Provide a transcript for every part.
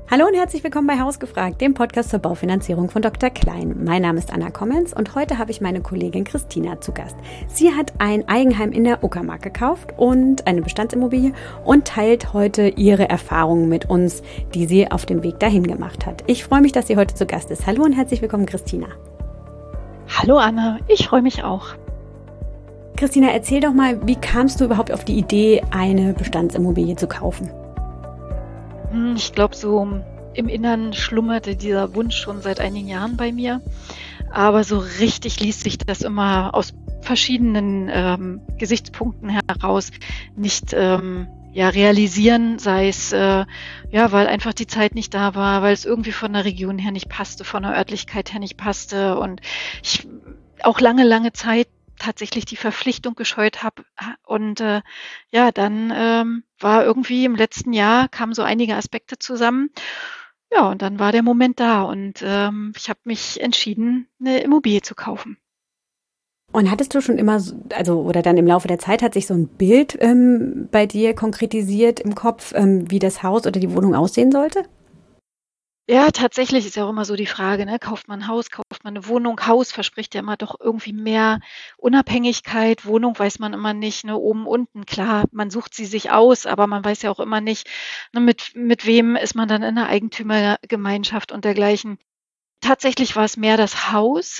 Hallo und herzlich willkommen bei Hausgefragt, dem Podcast zur Baufinanzierung von Dr. Klein. Mein Name ist Anna Kommens und heute habe ich meine Kollegin Christina zu Gast. Sie hat ein Eigenheim in der Uckermark gekauft und eine Bestandsimmobilie und teilt heute ihre Erfahrungen mit uns, die sie auf dem Weg dahin gemacht hat. Ich freue mich, dass sie heute zu Gast ist. Hallo und herzlich willkommen, Christina. Hallo Anna, ich freue mich auch. Christina, erzähl doch mal, wie kamst du überhaupt auf die Idee, eine Bestandsimmobilie zu kaufen? Ich glaube, so im Innern schlummerte dieser Wunsch schon seit einigen Jahren bei mir. Aber so richtig ließ sich das immer aus verschiedenen Gesichtspunkten heraus nicht realisieren, sei es weil einfach die Zeit nicht da war, weil es irgendwie von der Region her nicht passte, von der Örtlichkeit her nicht passte und ich auch lange Zeit tatsächlich die Verpflichtung gescheut habe. Und dann war irgendwie im letzten Jahr, kamen so einige Aspekte zusammen. Ja, und dann war der Moment da und ich habe mich entschieden, eine Immobilie zu kaufen. Und hattest du schon immer, oder dann im Laufe der Zeit hat sich so ein Bild bei dir konkretisiert im Kopf, wie das Haus oder die Wohnung aussehen sollte? Ja, tatsächlich ist ja auch immer so die Frage, ne? Kauft man ein Haus, kauft man eine Wohnung? Haus verspricht ja immer doch irgendwie mehr Unabhängigkeit. Wohnung weiß man immer nicht, ne? Oben, unten. Klar, man sucht sie sich aus, aber man weiß ja auch immer nicht, ne, mit wem ist man dann in der Eigentümergemeinschaft und dergleichen. Tatsächlich war es mehr das Haus.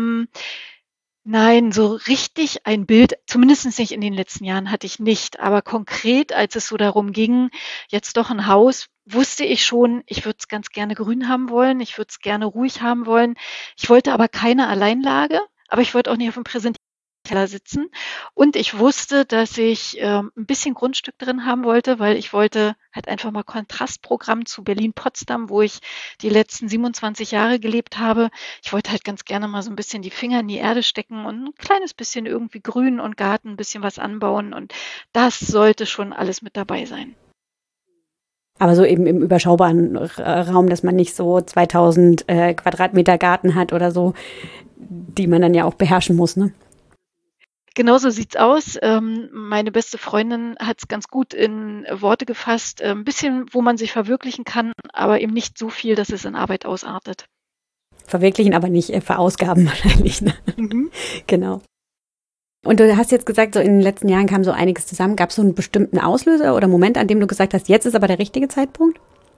Nein, so richtig ein Bild, zumindest nicht in den letzten Jahren, hatte ich nicht. Aber konkret, als es so darum ging, jetzt doch ein Haus, wusste ich schon, ich würde es ganz gerne grün haben wollen, ich würde es gerne ruhig haben wollen. Ich wollte aber keine Alleinlage, aber ich wollte auch nicht auf dem Präsentierteller sitzen. Und ich wusste, dass ich ein bisschen Grundstück drin haben wollte, weil ich wollte halt einfach mal Kontrastprogramm zu Berlin-Potsdam, wo ich die letzten 27 Jahre gelebt habe. Ich wollte halt ganz gerne mal so ein bisschen die Finger in die Erde stecken und ein kleines bisschen irgendwie Grün und Garten, ein bisschen was anbauen. Und das sollte schon alles mit dabei sein. Aber so eben im überschaubaren Raum, dass man nicht so 2000 Quadratmeter Garten hat oder so, die man dann ja auch beherrschen muss, ne? Genauso sieht's aus. Meine beste Freundin hat es ganz gut in Worte gefasst. Ein bisschen, wo man sich verwirklichen kann, aber eben nicht so viel, dass es in Arbeit ausartet. Verwirklichen, aber nicht verausgaben wahrscheinlich, ne? Mhm. Genau. Und du hast jetzt gesagt, so in den letzten Jahren kam so einiges zusammen. Gab es so einen bestimmten Auslöser oder Moment, an dem du gesagt hast, jetzt ist aber der richtige Zeitpunkt?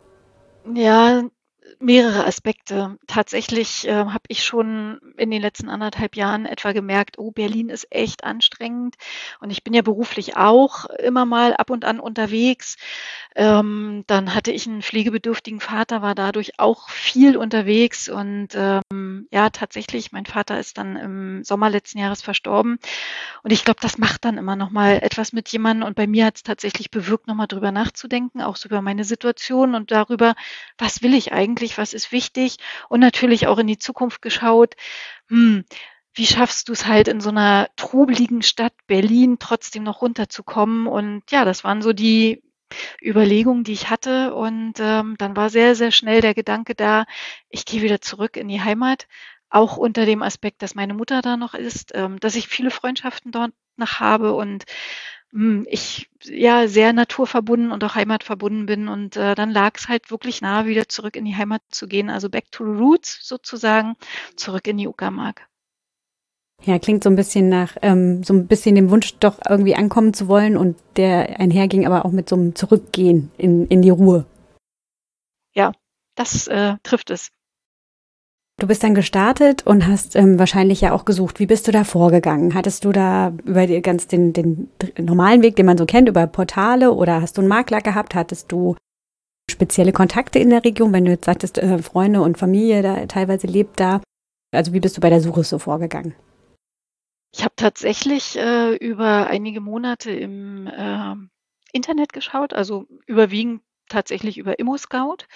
Ja, mehrere Aspekte. Tatsächlich habe ich schon in den letzten 1,5 Jahren etwa gemerkt, oh, Berlin ist echt anstrengend. Und ich bin ja beruflich auch immer mal ab und an unterwegs. Dann hatte ich einen pflegebedürftigen Vater, war dadurch auch viel unterwegs. Und ja, tatsächlich, mein Vater ist dann im Sommer letzten Jahres verstorben. Und ich glaube, das macht dann immer noch mal etwas mit jemandem. Und bei mir hat es tatsächlich bewirkt, noch mal drüber nachzudenken, auch so über meine Situation und darüber, was will ich eigentlich, was ist wichtig und natürlich auch in die Zukunft geschaut, hm, wie schaffst du es halt in so einer trubeligen Stadt Berlin trotzdem noch runterzukommen? Und ja, das waren so die Überlegungen, die ich hatte. Und dann war sehr schnell der Gedanke da, ich gehe wieder zurück in die Heimat, auch unter dem Aspekt, dass meine Mutter da noch ist, dass ich viele Freundschaften dort noch habe und ich ja sehr naturverbunden und auch heimatverbunden bin. Und dann lag es halt wirklich nahe, wieder zurück in die Heimat zu gehen, also back to the roots sozusagen, zurück in die Uckermark. Ja, klingt so ein bisschen nach, so ein bisschen dem Wunsch, doch irgendwie ankommen zu wollen und der einherging aber auch mit so einem Zurückgehen in die Ruhe. Ja, das trifft es. Du bist dann gestartet und hast wahrscheinlich ja auch gesucht. Wie bist du da vorgegangen? Hattest du da über den normalen Weg, den man so kennt, über Portale oder hast du einen Makler gehabt? Hattest du spezielle Kontakte in der Region, wenn du jetzt sagtest, Freunde und Familie da teilweise lebt da? Also wie bist du bei der Suche so vorgegangen? Ich habe tatsächlich über einige Monate im Internet geschaut, also überwiegend tatsächlich über ImmoScout.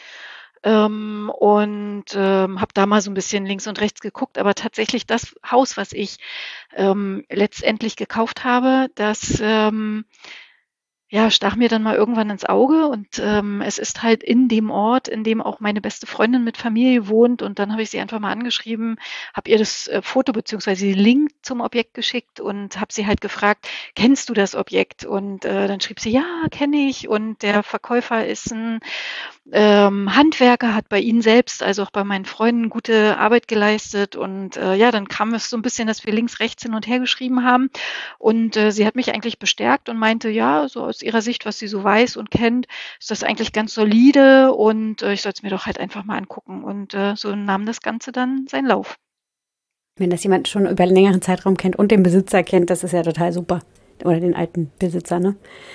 Habe da mal so ein bisschen links und rechts geguckt, aber tatsächlich das Haus, was ich letztendlich gekauft habe, das ja, stach mir dann mal irgendwann ins Auge und es ist halt in dem Ort, in dem auch meine beste Freundin mit Familie wohnt. Und dann habe ich sie einfach mal angeschrieben, habe ihr das Foto beziehungsweise den Link zum Objekt geschickt und habe sie halt gefragt, kennst du das Objekt? Und dann schrieb sie, ja, kenne ich. Und der Verkäufer ist ein Handwerker, hat bei ihnen selbst, also auch bei meinen Freunden, gute Arbeit geleistet. Und ja, dann kam es so ein bisschen, dass wir links, rechts hin und her geschrieben haben. Und sie hat mich eigentlich bestärkt und meinte, ja, so aus ihrer Sicht, was sie so weiß und kennt, ist das eigentlich ganz solide und ich soll es mir doch halt einfach mal angucken. Und so nahm das Ganze dann seinen Lauf. Wenn das jemand schon über einen längeren Zeitraum kennt und den Besitzer kennt, das ist ja total super. Oder den alten Besitzer, ne?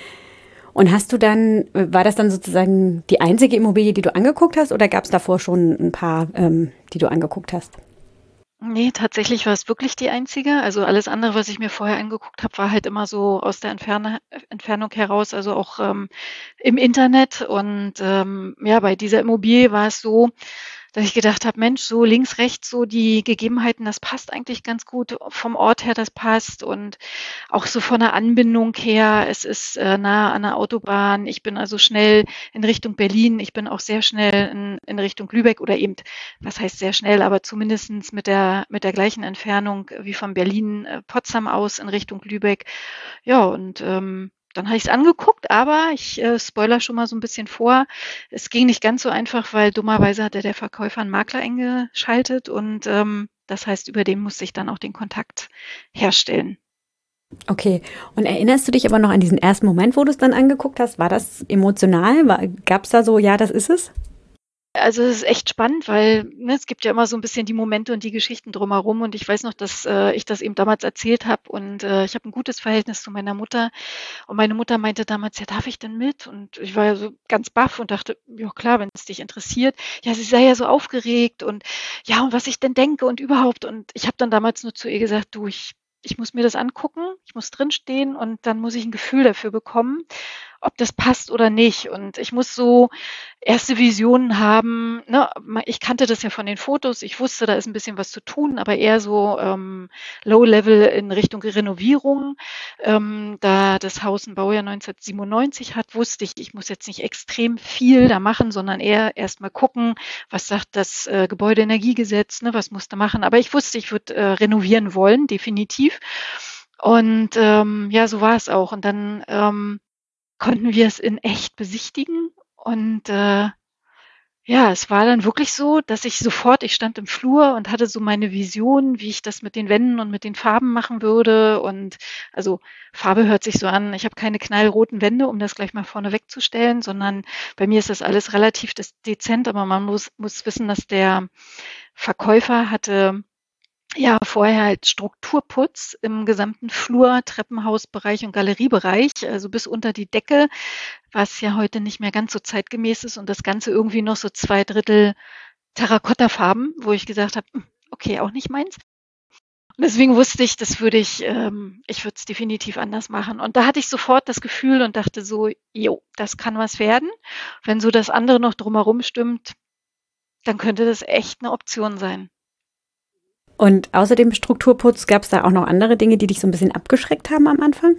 Und war das dann sozusagen die einzige Immobilie, die du angeguckt hast, oder gab es davor schon ein paar, die du angeguckt hast? Nee, tatsächlich war es wirklich die einzige. Also alles andere, was ich mir vorher angeguckt habe, war halt immer so aus der Entfernung heraus, also auch im Internet. Und ja, bei dieser Immobilie war es so, dass ich gedacht habe, Mensch, so links, rechts, so die Gegebenheiten, das passt eigentlich ganz gut. Vom Ort her, das passt. Und auch so von der Anbindung her, es ist nah an der Autobahn. Ich bin also schnell in Richtung Berlin. Ich bin auch sehr schnell in Richtung Lübeck oder eben, was heißt sehr schnell, aber zumindestens mit der gleichen Entfernung wie von Berlin, Potsdam aus in Richtung Lübeck. Ja, und dann habe ich es angeguckt, aber ich spoiler schon mal so ein bisschen vor. Es ging nicht ganz so einfach, weil dummerweise hatte der Verkäufer einen Makler eingeschaltet und das heißt, über den musste ich dann auch den Kontakt herstellen. Okay. Und erinnerst du dich aber noch an diesen ersten Moment, wo du es dann angeguckt hast? War das emotional? Gab es da so, ja, das ist es? Also, es ist echt spannend, weil, ne, es gibt ja immer so ein bisschen die Momente und die Geschichten drumherum und ich weiß noch, dass ich das eben damals erzählt habe und ich habe ein gutes Verhältnis zu meiner Mutter und meine Mutter meinte damals: „Ja, darf ich denn mit?“ Und ich war ja so ganz baff und dachte: „Ja klar, wenn es dich interessiert.“ Ja, sie sei ja so aufgeregt und ja, und was ich denn denke und überhaupt. Und ich habe dann damals nur zu ihr gesagt: „Du, ich muss mir das angucken, ich muss drinstehen und dann muss ich ein Gefühl dafür bekommen, ob das passt oder nicht. Und ich muss so erste Visionen haben, ne? Ich kannte das ja von den Fotos, ich wusste, da ist ein bisschen was zu tun, aber eher so Low Level in Richtung Renovierung. Da das Haus ein Baujahr 1997 hat, wusste ich, ich muss jetzt nicht extrem viel da machen, sondern eher erst mal gucken, was sagt das Gebäudeenergiegesetz, ne? Was musst du machen? Aber ich wusste, ich würde renovieren wollen, definitiv. Und ja, so war es auch. Und dann konnten wir es in echt besichtigen und ja, es war dann wirklich so, dass ich stand im Flur und hatte so meine Vision, wie ich das mit den Wänden und mit den Farben machen würde. Und also Farbe hört sich so an, ich habe keine knallroten Wände, um das gleich mal vorne wegzustellen, sondern bei mir ist das alles relativ dezent, aber man muss wissen, dass der Verkäufer hatte ja vorher halt Strukturputz im gesamten Flur, Treppenhausbereich und Galeriebereich, also bis unter die Decke, was ja heute nicht mehr ganz so zeitgemäß ist und das Ganze irgendwie noch so 2/3 Terrakottafarben, wo ich gesagt habe: Okay, auch nicht meins.“ Und deswegen wusste ich, das ich würde es definitiv anders machen. Und da hatte ich sofort das Gefühl und dachte so: „Jo, das kann was werden. Wenn so das andere noch drumherum stimmt, dann könnte das echt eine Option sein.“ Und außer dem Strukturputz gab es da auch noch andere Dinge, die dich so ein bisschen abgeschreckt haben am Anfang?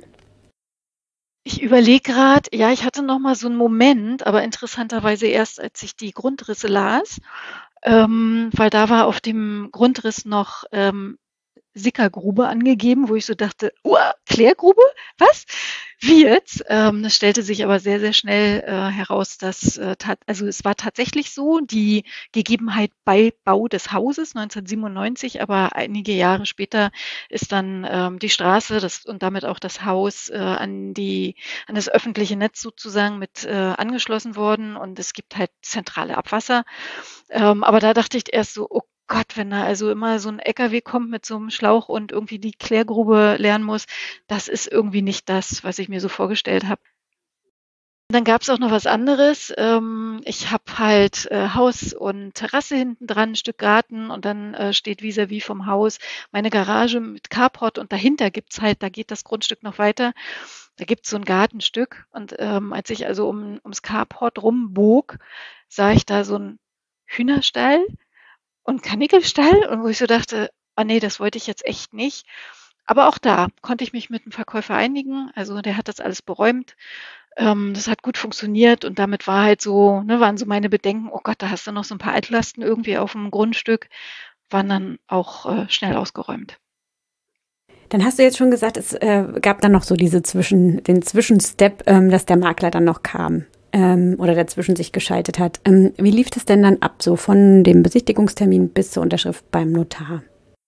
Ich überlege gerade, ja, ich hatte noch mal so einen Moment, aber interessanterweise erst, als ich die Grundrisse las, weil da war auf dem Grundriss noch, Sickergrube angegeben, wo ich so dachte: Klärgrube? Was? Wie jetzt?“ Das stellte sich aber sehr, sehr schnell, heraus, dass, es war tatsächlich so, die Gegebenheit bei Bau des Hauses 1997, aber einige Jahre später ist dann, die Straße und damit auch das Haus, an das öffentliche Netz sozusagen mit, angeschlossen worden und es gibt halt zentrale Abwasser. Aber da dachte ich erst so: „Oh Gott, wenn da also immer so 'n LKW kommt mit so 'nem Schlauch und irgendwie die Klärgrube leeren muss, das ist irgendwie nicht das, was ich mir so vorgestellt habe.“ Dann gab's auch noch was anderes. Ich habe halt, Haus und Terrasse hinten dran, 'n Stück Garten und dann, steht vis-à-vis vom Haus meine Garage mit Carport und dahinter gibt's halt da geht das Grundstück noch weiter. Da gibt's so 'n Gartenstück und, als ich also ums Carport rumbog, sah ich da so 'n Hühnerstall und Kanickelstall und wo ich so dachte: „Ah ne, das wollte ich jetzt echt nicht.“ Aber auch da konnte ich mich mit dem Verkäufer einigen. Also, der hat das alles beräumt. Das hat gut funktioniert und damit war halt so ne, waren so meine Bedenken: „Oh Gott, da hast du noch so 'n paar Altlasten irgendwie auf'm Grundstück“, waren dann auch, schnell ausgeräumt. Dann hast du jetzt schon gesagt, es gab dann noch so den Zwischenstep, dass der Makler dann noch kam. oder dazwischen sich geschaltet hat. Wie lief das denn dann ab, so von dem Besichtigungstermin bis zur Unterschrift beim Notar?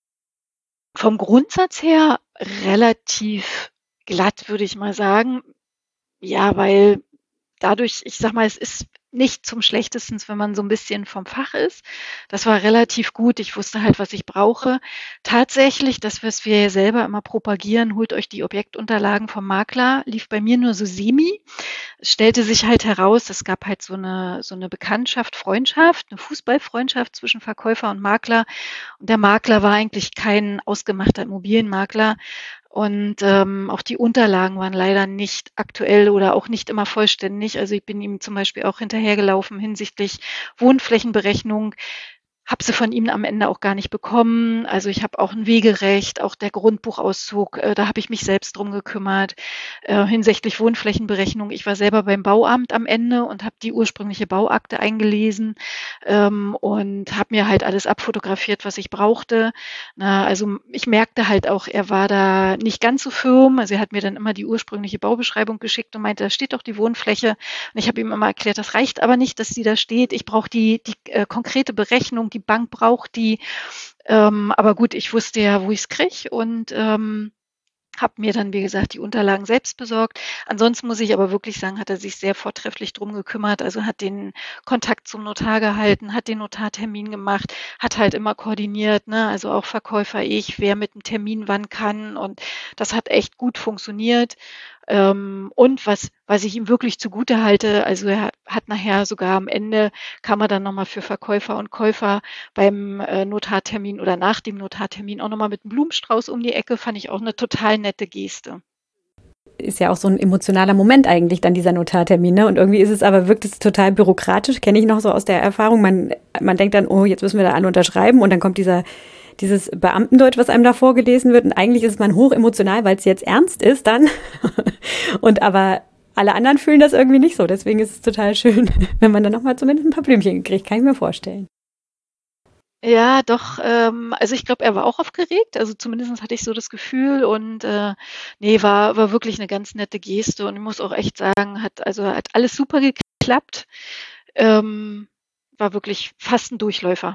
Vom Grundsatz her relativ glatt, würde ich mal sagen. Ja, weil dadurch, ich sage mal, es ist nicht zum Schlechtesten, wenn man so ein bisschen vom Fach ist. Das war relativ gut. Ich wusste halt, was ich brauche. Tatsächlich, das, was wir ja selber immer propagieren, holt euch die Objektunterlagen vom Makler, lief bei mir nur so semi. Es stellte sich halt heraus, es gab halt so eine Bekanntschaft, Freundschaft, eine Fußballfreundschaft zwischen Verkäufer und Makler. Und der Makler war eigentlich kein ausgemachter Immobilienmakler. Und auch die Unterlagen waren leider nicht aktuell oder auch nicht immer vollständig. Also ich bin ihm zum Beispiel auch hinterhergelaufen hinsichtlich Wohnflächenberechnung, habe sie von ihm am Ende auch gar nicht bekommen. Also ich habe auch ein Wegerecht, auch der Grundbuchauszug, da habe ich mich selbst drum gekümmert. Hinsichtlich Wohnflächenberechnung, ich war selber beim Bauamt am Ende und habe die ursprüngliche Bauakte eingelesen und habe mir halt alles abfotografiert, was ich brauchte. Na, also ich merkte halt auch, er war da nicht ganz so firm. Also er hat mir dann immer die ursprüngliche Baubeschreibung geschickt und meinte, da steht doch die Wohnfläche. Und ich habe ihm immer erklärt, das reicht aber nicht, dass die da steht. Ich brauche die konkrete Berechnung, die Bank braucht die. Aber gut, ich wusste ja, wo ich es kriege und habe mir dann, wie gesagt, die Unterlagen selbst besorgt. Ansonsten muss ich aber wirklich sagen, hat er sich sehr vortrefflich drum gekümmert. Also hat den Kontakt zum Notar gehalten, hat den Notartermin gemacht, hat halt immer koordiniert, ne? Also auch Verkäufer, ich, wer mit dem Termin wann kann. Und das hat echt gut funktioniert. Und was ich ihm wirklich zugute halte, also er hat nachher sogar am Ende, kam er dann nochmal für Verkäufer und Käufer beim Notartermin oder nach dem Notartermin auch nochmal mit einem Blumenstrauß um die Ecke, fand ich auch eine total nette Geste. Ist ja auch so ein emotionaler Moment eigentlich dann dieser Notartermin, ne? Und irgendwie ist es aber, wirkt es total bürokratisch, kenne ich noch so aus der Erfahrung. Man denkt dann, oh, jetzt müssen wir da alle unterschreiben und dann kommt dieses Beamtendeutsch, was einem da vorgelesen wird. Und eigentlich ist man hoch emotional, weil es jetzt ernst ist dann. Und aber alle anderen fühlen das irgendwie nicht so. Deswegen ist es total schön, wenn man dann nochmal zumindest ein paar Blümchen kriegt, kann ich mir vorstellen. Ja, doch, also ich glaube, er war auch aufgeregt, also zumindest hatte ich so das Gefühl und ne, war wirklich eine ganz nette Geste und ich muss auch echt sagen, hat alles super geklappt. Ähm, War wirklich fast ein Durchläufer.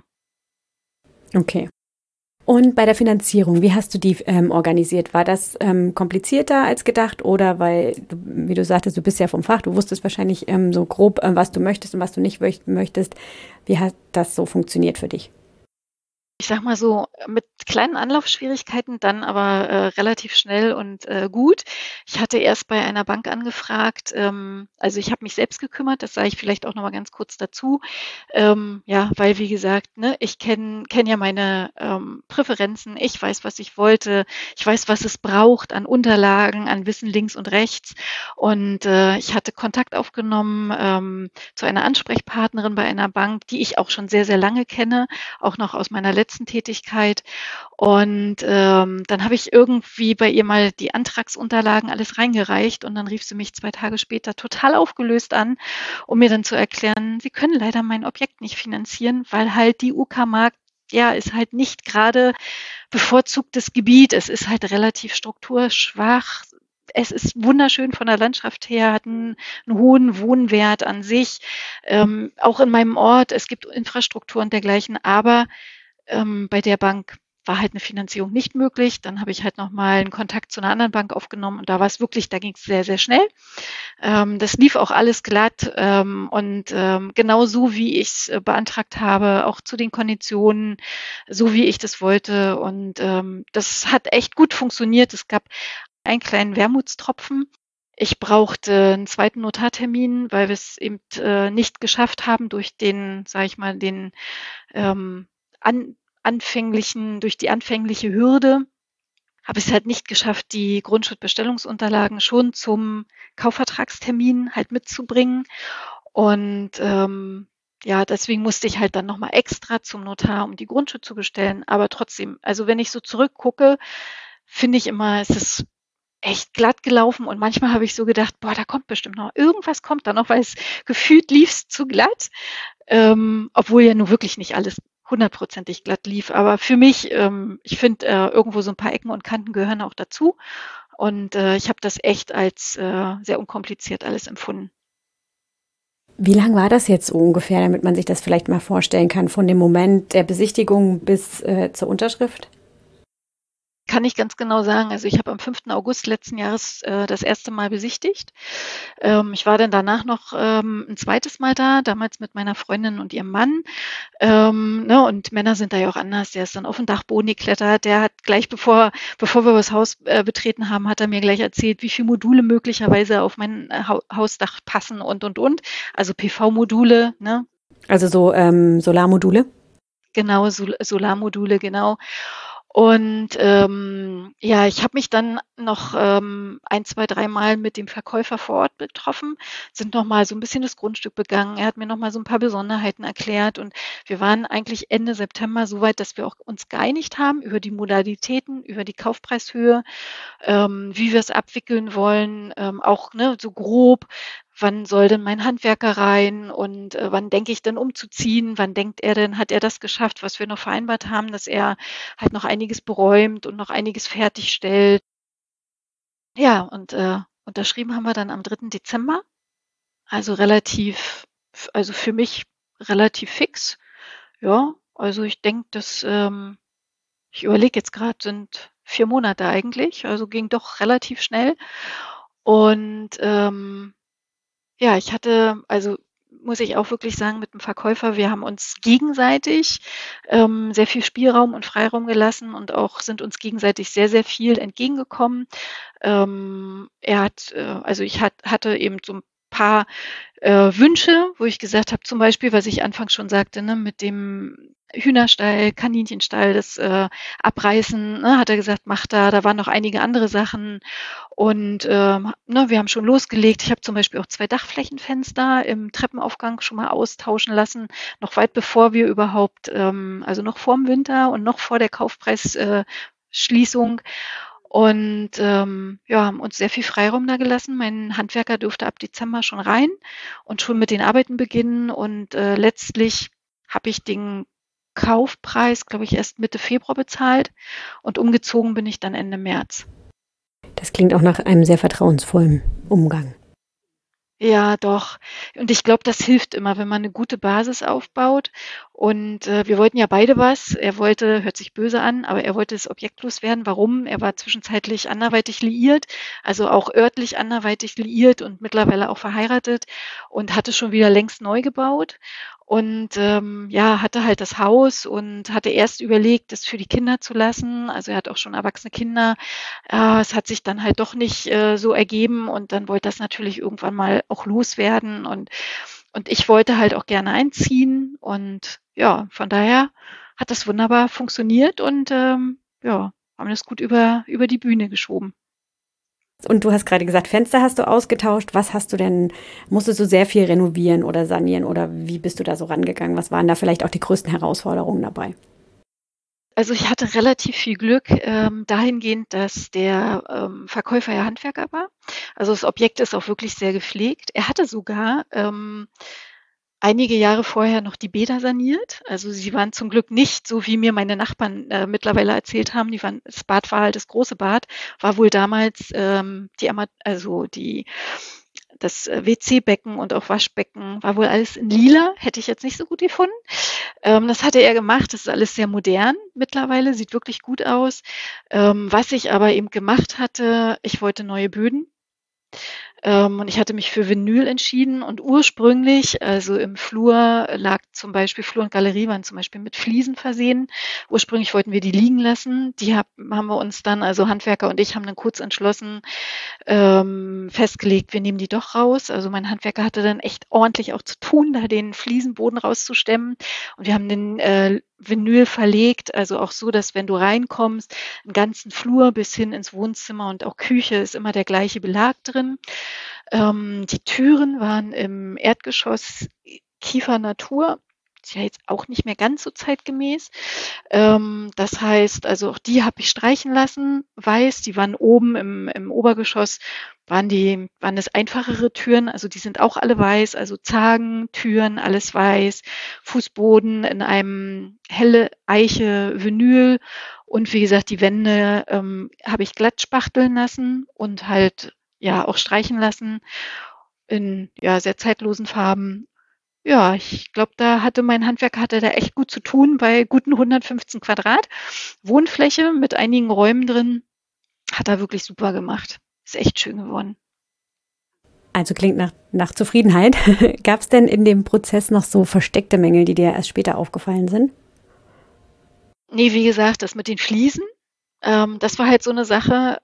Okay. Und bei der Finanzierung, wie hast du die organisiert? War das komplizierter als gedacht oder weil, wie du sagtest, du bist ja vom Fach, du wusstest wahrscheinlich so grob, was du möchtest und was du nicht möchtest. Wie hat das so funktioniert für dich? Ich sage mal so, mit kleinen Anlaufschwierigkeiten, dann aber relativ schnell und gut. Ich hatte erst bei einer Bank angefragt, also ich habe mich selbst gekümmert, das sage ich vielleicht auch noch mal ganz kurz dazu. Ja, weil wie gesagt, ne, ich kenn ja meine Präferenzen, ich weiß, was ich wollte, ich weiß, was es braucht an Unterlagen, an Wissen links und rechts. Und ich hatte Kontakt aufgenommen zu einer Ansprechpartnerin bei einer Bank, die ich auch schon sehr, sehr lange kenne, auch noch aus meiner letzten Tätigkeit. Und dann habe ich irgendwie bei ihr mal die Antragsunterlagen alles reingereicht und dann rief sie mich 2 Tage später total aufgelöst an, um mir dann zu erklären, sie können leider mein Objekt nicht finanzieren, weil halt die Uckermark ja, ist halt nicht gerade bevorzugtes Gebiet. Es ist halt relativ strukturschwach. Es ist wunderschön von der Landschaft her, hat einen hohen Wohnwert an sich. Auch in meinem Ort, es gibt Infrastruktur und dergleichen, aber bei der Bank war halt eine Finanzierung nicht möglich. Dann habe ich halt nochmal einen Kontakt zu einer anderen Bank aufgenommen und da war es wirklich, da ging es sehr, sehr schnell. Das lief auch alles glatt und genau so, wie ich es beantragt habe, auch zu den Konditionen, so wie ich das wollte. Und das hat echt gut funktioniert. Es gab einen kleinen Wermutstropfen. Ich brauchte einen zweiten Notartermin, weil wir es eben nicht geschafft haben durch den, sage ich mal, den ähm, an, durch die anfängliche Hürde habe ich es halt nicht geschafft, die Grundschuldbestellungsunterlagen schon zum Kaufvertragstermin halt mitzubringen. Und ja, deswegen musste ich halt dann nochmal extra zum Notar, um die Grundschuld zu bestellen. Aber trotzdem, also wenn ich so zurückgucke, finde ich immer, es ist echt glatt gelaufen und manchmal habe ich so gedacht, boah, da kommt bestimmt noch, irgendwas kommt da noch, weil es gefühlt lief es zu glatt, obwohl ja nur wirklich nicht alles hundertprozentig glatt lief. Aber für mich, ich finde, irgendwo so ein paar Ecken und Kanten gehören auch dazu und ich habe das echt als sehr unkompliziert alles empfunden. Wie lang war das jetzt so ungefähr, damit man sich das vielleicht mal vorstellen kann, von dem Moment der Besichtigung bis zur Unterschrift? Kann ich ganz genau sagen. Also ich habe am 5. August letzten Jahres das erste Mal besichtigt. Ich war dann danach noch ein zweites Mal da, damals mit meiner Freundin und ihrem Mann. Ne, und Männer sind da ja auch anders. Der ist dann auf den Dachboden geklettert. Der hat gleich, bevor wir das Haus betreten haben, hat er mir gleich erzählt, wie viele Module möglicherweise auf mein Hausdach passen und. Also PV-Module, ne? Also so Solarmodule? Genau, Solarmodule, genau. Und ja, ich habe mich dann noch 1, 2, 3 Mal mit dem Verkäufer vor Ort getroffen, sind noch mal so ein bisschen das Grundstück begangen. Er hat mir noch mal so ein paar Besonderheiten erklärt und wir waren eigentlich Ende September so weit, dass wir auch uns geeinigt haben über die Modalitäten, über die Kaufpreishöhe, wie wir es abwickeln wollen, auch, ne, so grob, wann soll denn mein Handwerker rein und wann denke ich denn umzuziehen, wann denkt er denn, hat er das geschafft, was wir noch vereinbart haben, dass er halt noch einiges beräumt und noch einiges fertigstellt. Ja, und unterschrieben haben wir dann am 3. Dezember, also also für mich relativ fix. Ja, also ich denke, ich überlege jetzt gerade, sind 4 Monate eigentlich, also ging doch relativ schnell. Und ja, ich hatte, also muss ich auch wirklich sagen, mit dem Verkäufer, wir haben uns gegenseitig sehr viel Spielraum und Freiraum gelassen und auch sind uns gegenseitig sehr, sehr viel entgegengekommen. Also hatte eben so ein paar Wünsche, wo ich gesagt habe, zum Beispiel, was ich anfangs schon sagte, ne, mit dem Hühnerstall, Kaninchenstall, das Abreißen, ne, hat er gesagt, mach da. Da waren noch einige andere Sachen. Und ne, wir haben schon losgelegt. Ich habe zum Beispiel auch 2 Dachflächenfenster im Treppenaufgang schon mal austauschen lassen, noch weit bevor wir überhaupt, also noch vorm Winter und noch vor der Kaufpreisschließung. Schließung. Und ja, haben uns sehr viel Freiraum da gelassen. Mein Handwerker durfte ab Dezember schon rein und schon mit den Arbeiten beginnen. Und letztlich habe ich den Kaufpreis, glaube ich, erst Mitte Februar bezahlt und umgezogen bin ich dann Ende März. Das klingt auch nach einem sehr vertrauensvollen Umgang. Ja, doch. Und ich glaube, das hilft immer, wenn man eine gute Basis aufbaut. Und wir wollten ja beide was. Er wollte, hört sich böse an, aber er wollte das Objekt loswerden. Warum? Er war zwischenzeitlich anderweitig liiert, also auch örtlich anderweitig liiert und mittlerweile auch verheiratet und hatte schon wieder längst neu gebaut. Und ja, hatte halt das Haus und hatte erst überlegt, das für die Kinder zu lassen. Also er hat auch schon erwachsene Kinder. Es hat sich dann halt doch nicht so ergeben und dann wollte das natürlich irgendwann mal auch loswerden und ich wollte halt auch gerne einziehen und ja, von daher hat das wunderbar funktioniert und ja, haben das gut über die Bühne geschoben. Und du hast gerade gesagt, Fenster hast du ausgetauscht. Was hast du denn, musstest du sehr viel renovieren oder sanieren oder wie bist du da so rangegangen? Was waren da vielleicht auch die größten Herausforderungen dabei? Also ich hatte relativ viel Glück dahingehend, dass der Verkäufer ja Handwerker war. Also das Objekt ist auch wirklich sehr gepflegt. Er hatte sogar einige Jahre vorher noch die Bäder saniert. Also sie waren zum Glück nicht so, wie mir meine Nachbarn mittlerweile erzählt haben. Das Bad war halt das große Bad, war wohl damals das WC-Becken und auch Waschbecken war wohl alles in lila, hätte ich jetzt nicht so gut gefunden. Das hatte er gemacht, das ist alles sehr modern mittlerweile, sieht wirklich gut aus. Was ich aber eben gemacht hatte, ich wollte neue Böden. Und ich hatte mich für Vinyl entschieden und ursprünglich, also im Flur lag zum Beispiel, Flur und Galerie waren zum Beispiel mit Fliesen versehen. Ursprünglich wollten wir die liegen lassen. Haben wir uns dann, also Handwerker und ich haben dann kurz entschlossen, festgelegt, wir nehmen die doch raus. Also mein Handwerker hatte dann echt ordentlich auch zu tun, da den Fliesenboden rauszustemmen. Und wir haben den Vinyl verlegt, also auch so, dass wenn du reinkommst, im ganzen Flur bis hin ins Wohnzimmer und auch Küche ist immer der gleiche Belag drin. Die Türen waren im Erdgeschoss Kiefer Natur. Ist ja jetzt auch nicht mehr ganz so zeitgemäß. Das heißt, also auch die habe ich streichen lassen, weiß. Die waren oben im Obergeschoss, waren das einfachere Türen, also die sind auch alle weiß, also Zagen, Türen, alles weiß, Fußboden in einem helle Eiche Vinyl und wie gesagt, die Wände habe ich glatt spachteln lassen und halt ja auch streichen lassen. in ja, sehr zeitlosen Farben. Ja, ich glaube, da hatte mein Handwerker hatte da echt gut zu tun bei guten 115 Quadrat Wohnfläche mit einigen Räumen drin. Hat er wirklich super gemacht. Ist echt schön geworden. Also klingt nach Zufriedenheit. Gab es denn in dem Prozess noch so versteckte Mängel, die dir erst später aufgefallen sind? Ne, wie gesagt, das mit den Fliesen, das war halt so eine Sache,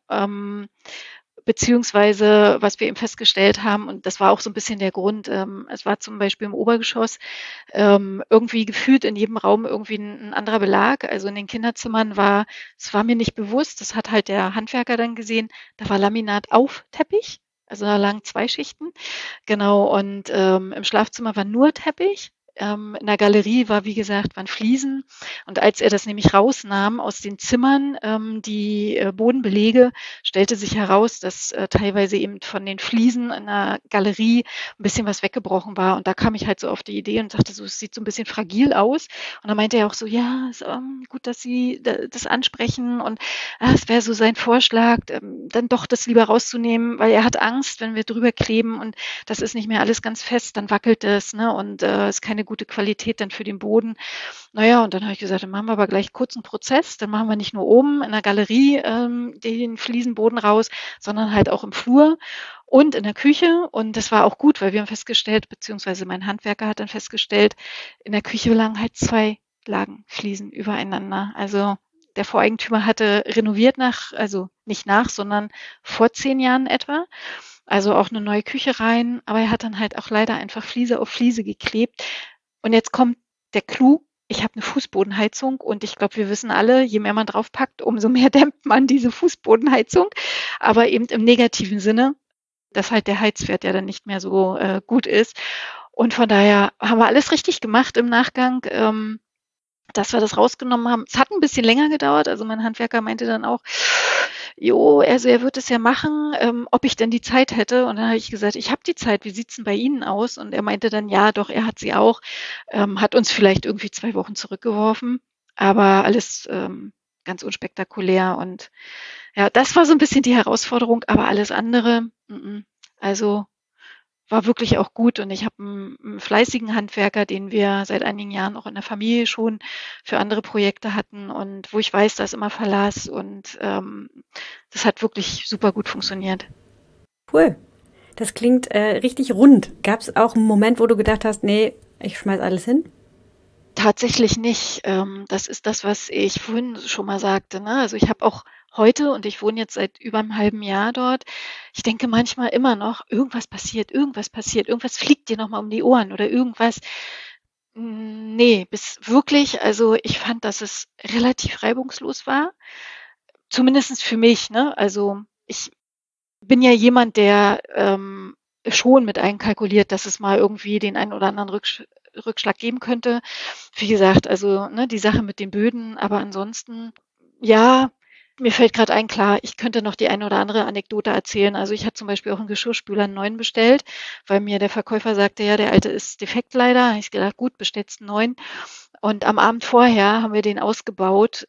beziehungsweise was wir eben festgestellt haben und das war auch so ein bisschen der Grund, es war zum Beispiel im Obergeschoss, irgendwie gefühlt in jedem Raum irgendwie ein anderer Belag. Also, in den Kinderzimmern war mir nicht bewusst, das hat halt der Handwerker dann gesehen, da war Laminat auf Teppich, also, da lagen 2 Schichten. Genau, und, im Schlafzimmer war nur Teppich. In der Galerie wie gesagt, waren Fliesen. Und als er das nämlich rausnahm aus den Zimmern, die, Bodenbelege, stellte sich heraus, dass, teilweise eben von den Fliesen in der Galerie ein bisschen was weggebrochen war. Und da kam ich halt so auf die Idee und sagte so: „Es sieht so ein bisschen fragil aus.“ Und dann meinte er auch so: „Ja, ist, gut, dass Sie das ansprechen.“ Und, es wäre so sein Vorschlag, dann doch das lieber rauszunehmen, weil er hat Angst, wenn wir drüber kleben und das ist nicht mehr alles ganz fest, dann wackelt es, ne, und, ist keine gute Qualität dann für den Boden. Na ja, und dann habe ich gesagt: „Dann machen wir aber gleich kurz 'n Prozess. Dann machen wir nicht nur oben in der Galerie, den Fliesenboden raus, sondern halt auch im Flur und in der Küche.“ Und das war auch gut, weil wir haben festgestellt beziehungsweise mein Handwerker hat dann festgestellt, in der Küche lagen halt 2 Lagen Fliesen übereinander. Also, der Voreigentümer hatte renoviert also nicht sondern vor 10 Jahren etwa. Also auch eine neue Küche rein, aber er hat dann halt auch leider einfach Fliese auf Fliese geklebt. Und jetzt kommt der Clou: Ich habe eine Fußbodenheizung und ich glaube, wir wissen alle, je mehr man draufpackt, umso mehr dämmt man diese Fußbodenheizung, aber eben im negativen Sinne, dass halt der Heizwert ja dann nicht mehr so, gut ist. Und von daher haben wir alles richtig gemacht im Nachgang, dass wir das rausgenommen haben. Es hat ein bisschen länger gedauert. Also, mein Handwerker meinte dann auch: „Jo, also, er wird es ja machen, ob ich denn die Zeit hätte?“ Und dann habe ich gesagt: „Ich habe die Zeit. Wie sieht's denn bei Ihnen aus?“ Und er meinte dann: „Ja, doch, er hat sie auch.“ Hat uns vielleicht irgendwie 2 Wochen zurückgeworfen, aber alles, ganz unspektakulär. Und ja, das war so ein bisschen die Herausforderung, aber alles andere, also war wirklich auch gut und ich habe einen fleißigen Handwerker, den wir seit einigen Jahren auch in der Familie schon für andere Projekte hatten und wo ich weiß, da ist immer Verlass und, das hat wirklich super gut funktioniert. Cool. Das klingt richtig rund. Gab es auch einen Moment, wo du gedacht hast, nee, ich schmeiß alles hin? Tatsächlich nicht. Das ist das, was ich vorhin schon mal sagte, ne? Also, ich habe auch heute und ich wohne jetzt seit über 'nem halben Jahr dort, ich denke manchmal immer noch: irgendwas passiert, irgendwas fliegt dir noch mal um die Ohren oder irgendwas. Ne, bis wirklich also, ich fand, dass es relativ reibungslos war, zumindest für mich, ne? Also, ich bin ja jemand, der, schon mit einkalkuliert, dass es mal irgendwie den einen oder anderen Rückschlag geben könnte. Wie gesagt, also, ne, die Sache mit den Böden, aber ansonsten, ja, mir fällt gerade ein, klar, ich könnte noch die eine oder andere Anekdote erzählen. Also, ich hatte zum Beispiel auch einen Geschirrspüler 'n neuen bestellt, weil mir der Verkäufer sagte: „Ja, der alte ist defekt leider.“ Habe ich gedacht: „Gut, bestellst 'n neuen.“ Und am Abend vorher haben wir den ausgebaut,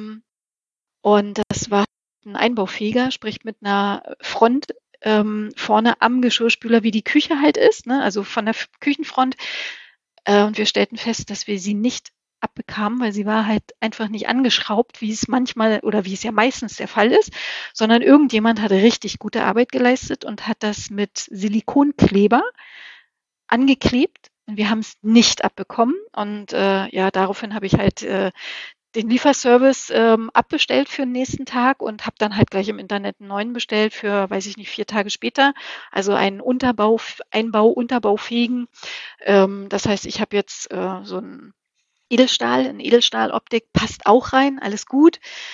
und das war 'n Einbaufeger, sprich mit 'ner Front, vorne am Geschirrspüler, wie die Küche halt ist, ne, also von der Küchenfront. Und wir stellten fest, dass wir sie nicht abbekamen, weil sie war halt einfach nicht angeschraubt, wie es manchmal oder wie es ja meistens der Fall ist, sondern irgendjemand hatte richtig gute Arbeit geleistet und hat das mit Silikonkleber angeklebt und wir haben's nicht abbekommen. Und, ja, daraufhin habe ich halt, den Lieferservice, abbestellt für 'n nächsten Tag und habe dann halt gleich im Internet 'n neuen bestellt für, weiß ich nicht, 4 Tage später. Also einen unterbaufähigen. Das heißt, ich habe jetzt, so 'n Edelstahloptik, passt auch rein, alles gut.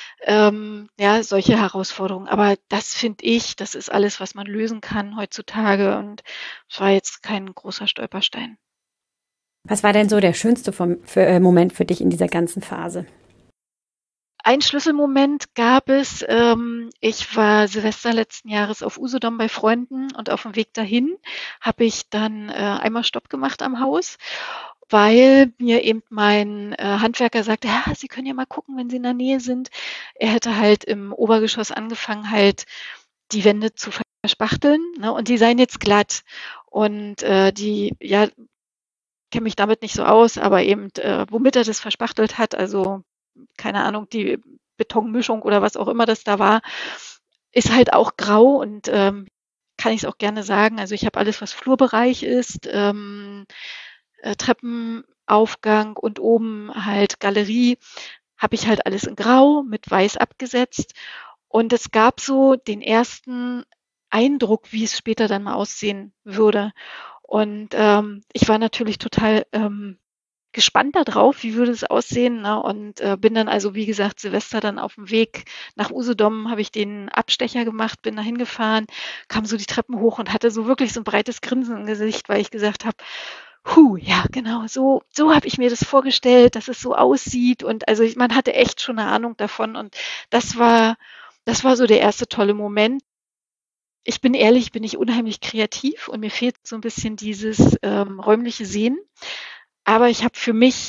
Ja, solche Herausforderungen. Aber das finde ich, das ist alles, was man lösen kann heutzutage und es war jetzt kein großer Stolperstein. Was war denn so der schönste Moment für dich in dieser ganzen Phase? Ein Schlüsselmoment gab es, ich war Silvester letzten Jahres auf Usedom bei Freunden und auf dem Weg dahin habe ich dann, einmal Stopp gemacht am Haus, weil mir eben mein, Handwerker sagte: „Ja, Sie können ja mal gucken, wenn Sie in der Nähe sind.“ Er hätte halt im Obergeschoss angefangen, halt die Wände zu Spachteln, ne, und die seien jetzt glatt. Und ja, kenne mich damit nicht so aus, aber eben, womit er das verspachtelt hat, also keine Ahnung, die Betonmischung oder was auch immer das da war, ist halt auch grau und kann ich es auch gerne sagen. Also ich habe alles, was Flurbereich ist, Treppenaufgang und oben halt Galerie, habe ich halt alles in Grau mit Weiß abgesetzt. Und es gab so den ersten Eindruck, wie es später dann mal aussehen würde. Und ich war natürlich total gespannt darauf, wie würde es aussehen, ne? Und bin dann also, wie gesagt, Silvester dann auf dem Weg nach Usedom, habe ich den Abstecher gemacht, bin da hingefahren, kam so die Treppen hoch und hatte so wirklich so ein breites Grinsen im Gesicht, weil ich gesagt habe, ja, genau, so habe ich mir das vorgestellt, dass es so aussieht. Und also man hatte echt schon eine Ahnung davon. Und das war, das war so der erste tolle Moment. Ich bin ehrlich, bin ich unheimlich kreativ und mir fehlt so ein bisschen dieses räumliche Sehen. Aber ich habe für mich,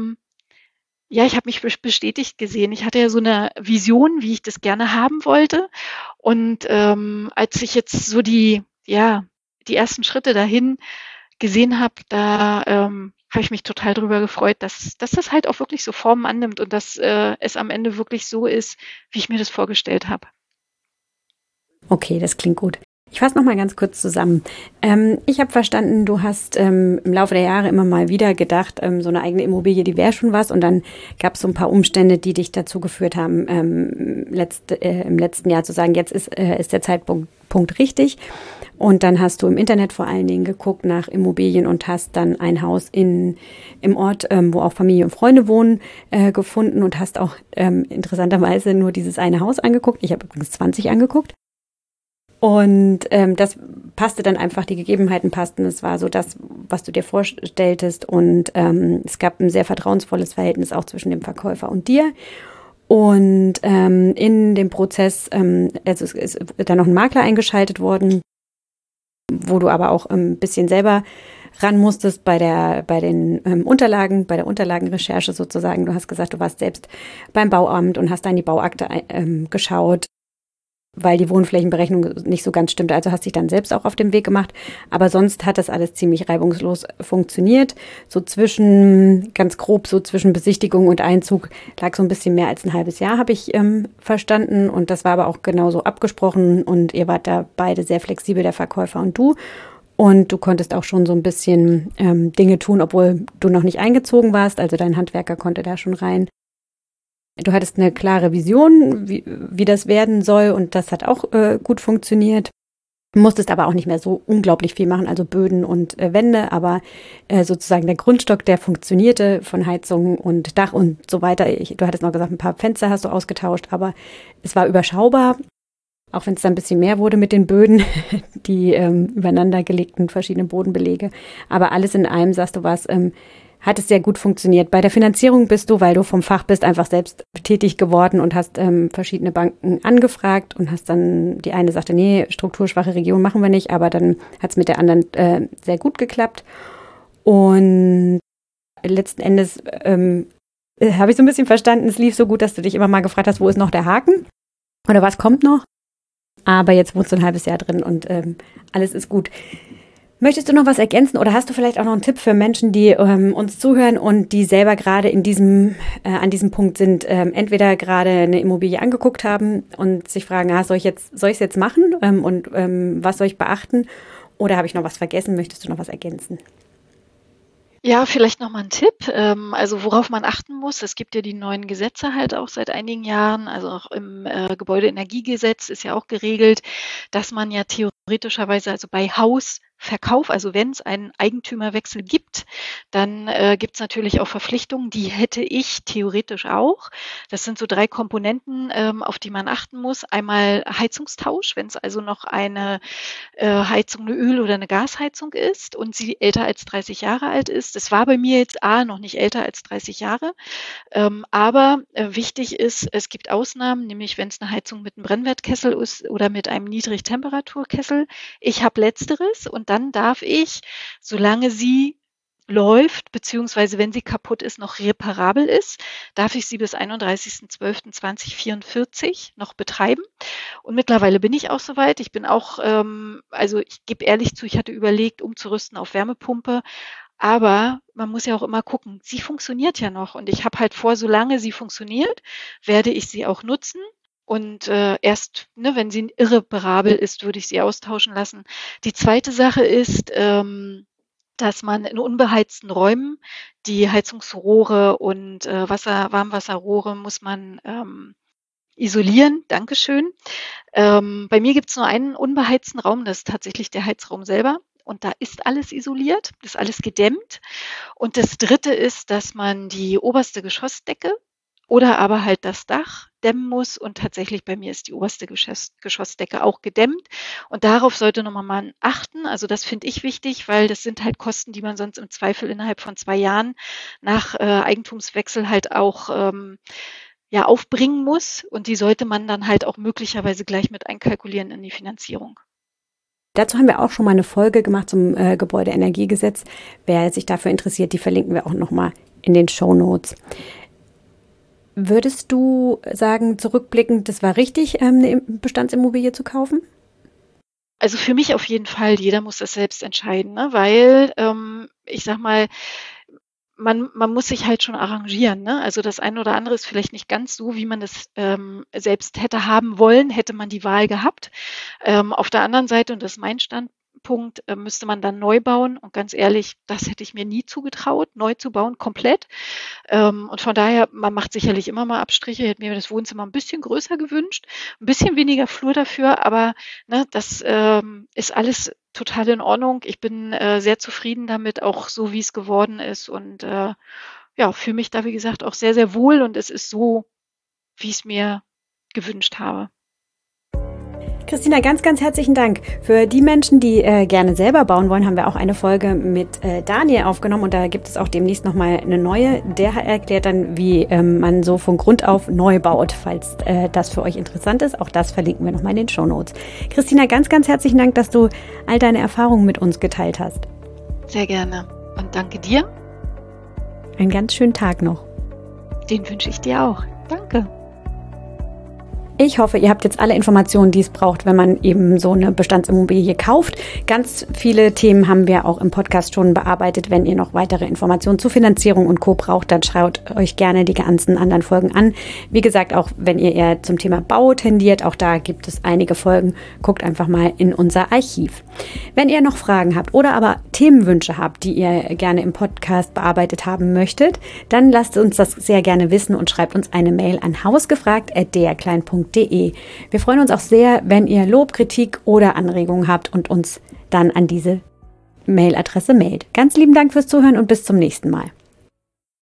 ja, ich habe mich bestätigt gesehen. Ich hatte ja so eine Vision, wie ich das gerne haben wollte. Und als ich jetzt so die ersten Schritte dahin gesehen habe, da habe ich mich total drüber gefreut, dass das halt auch wirklich so Formen annimmt und dass es am Ende wirklich so ist, wie ich mir das vorgestellt habe. Okay, das klingt gut. Ich fasse noch mal ganz kurz zusammen. Ich habe verstanden, du hast im Laufe der Jahre immer mal wieder gedacht, so eine eigene Immobilie, die wäre schon was. Und dann gab es so ein paar Umstände, die dich dazu geführt haben, im letzten Jahr zu sagen, jetzt ist der Zeitpunkt richtig. Und dann hast du im Internet vor allen Dingen geguckt nach Immobilien und hast dann ein Haus im Ort, wo auch Familie und Freunde wohnen, gefunden und hast auch interessanterweise nur dieses eine Haus angeguckt. Ich habe übrigens 20 angeguckt. Und das passte dann einfach, die Gegebenheiten passten. Es war so das, was du dir vorstelltest. Und es gab ein sehr vertrauensvolles Verhältnis auch zwischen dem Verkäufer und dir. Und in dem Prozess, also es ist dann noch ein Makler eingeschaltet worden, wo du aber auch ein bisschen selber ran musstest bei der Unterlagenrecherche sozusagen. Du hast gesagt, du warst selbst beim Bauamt und hast dann die Bauakte geschaut, weil die Wohnflächenberechnung nicht so ganz stimmte. Also hast dich dann selbst auch auf den Weg gemacht. Aber sonst hat das alles ziemlich reibungslos funktioniert. Ganz grob so zwischen Besichtigung und Einzug lag so ein bisschen mehr als ein halbes Jahr, habe ich verstanden. Und das war aber auch genauso abgesprochen. Und ihr wart da beide sehr flexibel, der Verkäufer und du. Und du konntest auch schon so ein bisschen Dinge tun, obwohl du noch nicht eingezogen warst. Also dein Handwerker konnte da schon rein. Du hattest eine klare Vision, wie das werden soll, und das hat auch gut funktioniert. Du musstest aber auch nicht mehr so unglaublich viel machen, also Böden und Wände, aber sozusagen der Grundstock, der funktionierte von Heizung und Dach und so weiter. Du hattest noch gesagt, ein paar Fenster hast du ausgetauscht, aber es war überschaubar, auch wenn es dann ein bisschen mehr wurde mit den Böden, die übereinander gelegten verschiedenen Bodenbelege. Aber alles in allem, sagst du, hat es sehr gut funktioniert. Bei der Finanzierung bist du, weil du vom Fach bist, einfach selbst tätig geworden und hast verschiedene Banken angefragt und hast dann, die eine sagte, nee, strukturschwache Region machen wir nicht, aber dann hat es mit der anderen sehr gut geklappt. Und letzten Endes habe ich so ein bisschen verstanden, es lief so gut, dass du dich immer mal gefragt hast, wo ist noch der Haken oder was kommt noch? Aber jetzt wohnst du ein halbes Jahr drin und alles ist gut. Möchtest du noch was ergänzen oder hast du vielleicht auch noch einen Tipp für Menschen, die uns zuhören und die selber gerade an diesem Punkt sind, entweder gerade eine Immobilie angeguckt haben und sich fragen, soll ich es jetzt machen und was soll ich beachten, oder habe ich noch was vergessen? Möchtest du noch was ergänzen? Ja, vielleicht noch mal ein Tipp, also worauf man achten muss. Es gibt ja die neuen Gesetze halt auch seit einigen Jahren, also auch im Gebäudeenergiegesetz ist ja auch geregelt, dass man ja theoretischerweise, also bei Hausverkauf, also wenn es einen Eigentümerwechsel gibt, dann gibt es natürlich auch Verpflichtungen, die hätte ich theoretisch auch. Das sind so 3 Komponenten, auf die man achten muss. Einmal Heizungstausch, wenn es also noch eine Heizung, eine Öl- oder eine Gasheizung ist und sie älter als 30 Jahre alt ist. Das war bei mir jetzt noch nicht älter als 30 Jahre. Aber wichtig ist, es gibt Ausnahmen, nämlich wenn es eine Heizung mit einem Brennwertkessel ist oder mit einem Niedrigtemperaturkessel. Ich habe letzteres und dann darf ich, solange sie läuft, beziehungsweise wenn sie kaputt ist, noch reparabel ist, darf ich sie bis 31.12.2044 noch betreiben. Und mittlerweile bin ich auch soweit. Ich bin auch, also ich gebe ehrlich zu, ich hatte überlegt, umzurüsten auf Wärmepumpe. Aber man muss ja auch immer gucken, sie funktioniert ja noch. Und ich habe halt vor, solange sie funktioniert, werde ich sie auch nutzen. Und erst, ne, wenn sie irreparabel ist, würde ich sie austauschen lassen. Die zweite Sache ist, dass man in unbeheizten Räumen die Heizungsrohre und Warmwasserrohre muss man isolieren. Dankeschön. Bei mir gibt es nur einen unbeheizten Raum, das ist tatsächlich der Heizraum selber. Und da ist alles isoliert, ist alles gedämmt. Und das Dritte ist, dass man die oberste Geschossdecke oder aber halt das Dach dämmen muss. Und tatsächlich bei mir ist die oberste Geschossdecke auch gedämmt. Und darauf sollte nochmal man achten. Also das finde ich wichtig, weil das sind halt Kosten, die man sonst im Zweifel innerhalb von 2 Jahren nach Eigentumswechsel halt auch aufbringen muss. Und die sollte man dann halt auch möglicherweise gleich mit einkalkulieren in die Finanzierung. Dazu haben wir auch schon mal eine Folge gemacht zum Gebäudeenergiegesetz. Wer sich dafür interessiert, die verlinken wir auch nochmal in den Shownotes. Würdest du sagen, zurückblickend, das war richtig, eine Bestandsimmobilie zu kaufen? Also für mich auf jeden Fall, jeder muss das selbst entscheiden, ne? Weil ich sag mal, man muss sich halt schon arrangieren, ne? Also das eine oder andere ist vielleicht nicht ganz so, wie man das selbst hätte haben wollen, hätte man die Wahl gehabt. Auf der anderen Seite, und das ist mein Standpunkt, müsste man dann neu bauen. Und ganz ehrlich, das hätte ich mir nie zugetraut, neu zu bauen, komplett. Und von daher, man macht sicherlich immer mal Abstriche. Ich hätte mir das Wohnzimmer ein bisschen größer gewünscht, ein bisschen weniger Flur dafür, aber ne, das ist alles total in Ordnung. Ich bin sehr zufrieden damit, auch so wie es geworden ist und fühle mich da, wie gesagt, auch sehr, sehr wohl und es ist so, wie ich es mir gewünscht habe. Christina, ganz, ganz herzlichen Dank. Für die Menschen, die gerne selber bauen wollen, haben wir auch eine Folge mit Daniel aufgenommen und da gibt es auch demnächst nochmal eine neue. Der erklärt dann, wie man so von Grund auf neu baut, falls das für euch interessant ist. Auch das verlinken wir nochmal in den Shownotes. Christina, ganz, ganz herzlichen Dank, dass du all deine Erfahrungen mit uns geteilt hast. Sehr gerne und danke dir. Einen ganz schönen Tag noch. Den wünsche ich dir auch. Danke. Ich hoffe, ihr habt jetzt alle Informationen, die es braucht, wenn man eben so eine Bestandsimmobilie kauft. Ganz viele Themen haben wir auch im Podcast schon bearbeitet. Wenn ihr noch weitere Informationen zu Finanzierung und Co. braucht, dann schaut euch gerne die ganzen anderen Folgen an. Wie gesagt, auch wenn ihr eher zum Thema Bau tendiert, auch da gibt es einige Folgen. Guckt einfach mal in unser Archiv. Wenn ihr noch Fragen habt oder aber Themenwünsche habt, die ihr gerne im Podcast bearbeitet haben möchtet, dann lasst uns das sehr gerne wissen und schreibt uns eine Mail an hausgefragt@drklein.de. Wir freuen uns auch sehr, wenn ihr Lob, Kritik oder Anregungen habt und uns dann an diese Mailadresse mailt. Ganz lieben Dank fürs Zuhören und bis zum nächsten Mal.